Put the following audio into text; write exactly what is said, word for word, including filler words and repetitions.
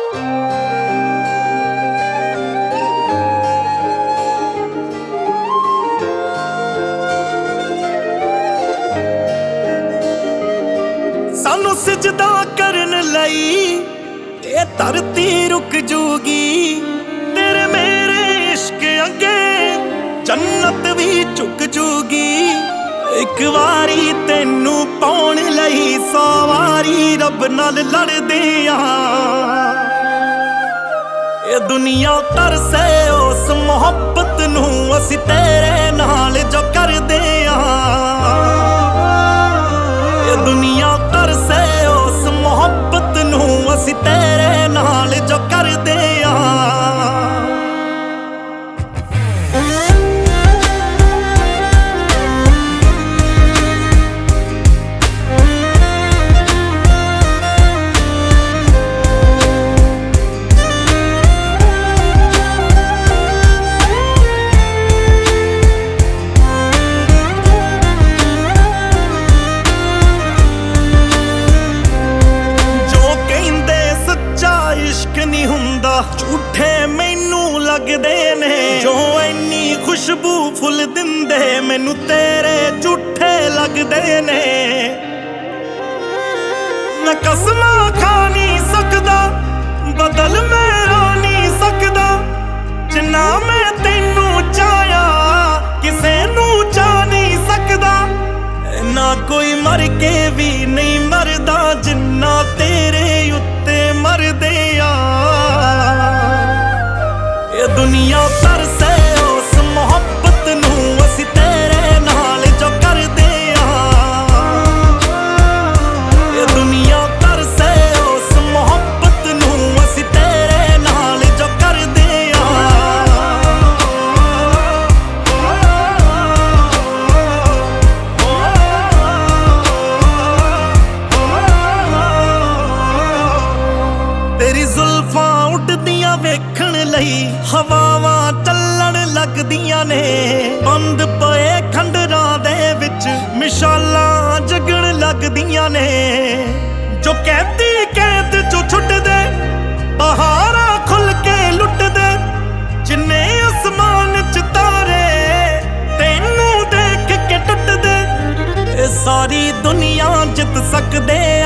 सानू सिजदा करन लई ये धरती रुक जूगी, तेरे मेरे इश्क अगे जन्नत भी झुक जूगी। एक वारी तेनू पाउण लई सौ वारी रब नाल लड़दे आ। ये दुनिया तरसे उस मुहब्बत नू असी तेरे नाल जो करदे आ। ये दुनिया तरसे उस मुहब्बत नू असी तेरे नाल जो करदे आ। झूठे मैनू लगदे ने जो इन्नी खुशबू फुल दिंदे, मैनू तेरे झूठे लगदे ने। मैं कसमां खा नहीं सकदा, बदल मेरा नहीं सकदा, जिन्ना मैं तेनू चाहया किसे नू चाह नहीं सकदा। ना कोई मर के भी नहीं मरदा जिन्ना तेरे उत्ते मरदे आ। ये दुनिया तरसे उस मुहब्बत नू असी तेरे नाल जो करदे आ। ये दुनिया तरसे उस मुहब्बत नू असी तेरे नाल जो करदे आ। तेरी जुल्फां उड़दियां वेखण लई हवावां चलण लगदियां ने, बंद पए खंडरां दे विच मिसालां जगण लगदियां ने। जो कैदी कैद चो छुटदे बहारां खुल के लुटदे, जिन्ने आसमान च तारे तेनू देख के टुटदे। ए सारी दुनिया जित सकदे